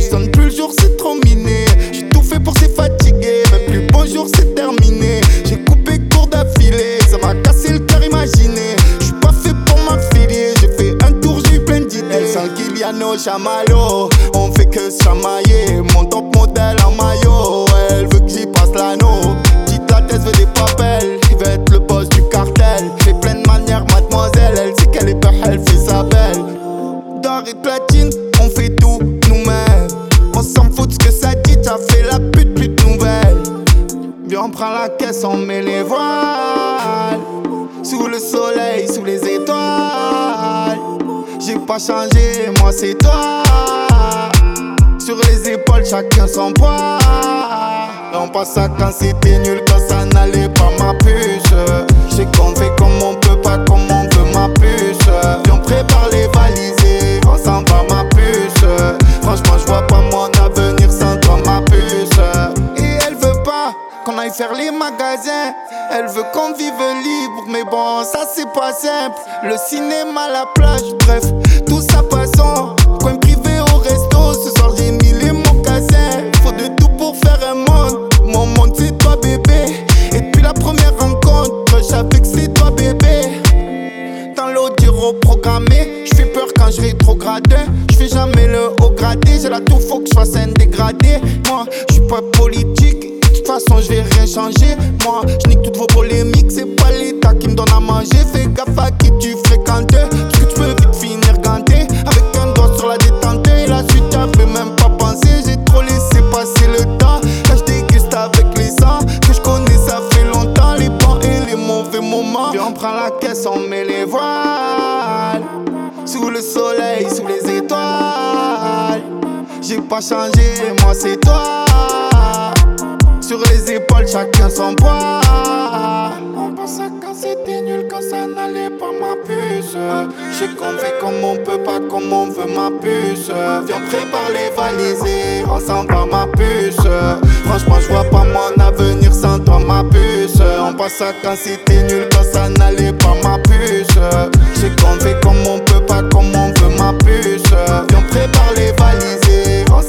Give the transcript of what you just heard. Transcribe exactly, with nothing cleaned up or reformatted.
Je donne plus le jour, c'est trop miné. J'ai tout fait pour ces fatigués. Même plus bonjour, c'est terminé. J'ai coupé court d'affilée. Ça m'a cassé le cœur, imaginé. J'suis pas fait pour m'affilier. J'ai fait un tour, j'ai eu plein d'idées. Elle sent qu'il y a nos chamallows. On fait que se chamailler. Mon top modèle en maillot. Elle veut que j'y passe l'anneau. Petite la tête veut des papels. Il veut être le boss du cartel. J'ai plein de manières, mademoiselle. Elle sait qu'elle est peur, elle fait sa belle. D'or et platine, on fait tout nous-mêmes. On s'en fout de ce que ça dit, t'as fait la pute, plus de nouvelles. Viens, on prend la caisse, on met les voiles. Sous le soleil, sous les étoiles. J'ai pas changé, moi c'est toi. Sur les épaules, chacun son poids. Et on passe ça quand c'était nul, quand ça n'allait pas, ma puce. J'sais qu'on fait comme on peut, pas comme on veut, ma puce. Viens, on prépare les valises, on s'en va, ma puce. Franchement, j'vois pas mon avenir sans toi, ma puce. Et elle veut pas qu'on aille faire les magasins. Elle veut qu'on vive libre, mais bon, ça c'est pas simple. Le cinéma, la plage, bref, tout ça passons. Coin privé au resto, ce soir j'ai mis les mocassins. Faut de tout pour faire un monde. Mon monde c'est toi, bébé. Et depuis la première rencontre, je savais que c'est toi, bébé. Dans l'audio reprogrammé, j'fais peur quand je rétrograde. J'fais jamais le haut gradé, j'ai la tour, faut que j'fasse un dégradé. Moi, j'suis pas politique. De toute façon, je vais rien changer. Moi, je nique toutes vos polémiques. C'est pas l'État qui me donne à manger. Fais gaffe à qui tu fréquentes. Parce que tu peux vite finir ganté. Avec un doigt sur la détente. Et la suite, j'avais même pas pensé. J'ai trop laissé passer le temps. Là, je déguste avec les sangs. Que je connais, ça fait longtemps. Les bons et les mauvais moments. Puis on prend la caisse, on met les voiles. Sous le soleil, sous les étoiles. J'ai pas changé, moi c'est toi. Sur les épaules, chacun son poids. On pense à quand c'était nul, quand ça n'allait pas, ma puce. J'sais qu'on fait comme on peut, pas comme on veut, ma puce. Viens, prépare les valises, on s'en va, ma puce. Franchement, j'vois pas mon avenir sans toi, ma puce. On pense à quand c'était nul, quand ça n'allait pas, ma puce. J'sais qu'on fait comme on peut, pas comme on veut, ma puce. Viens, prépare les valises, on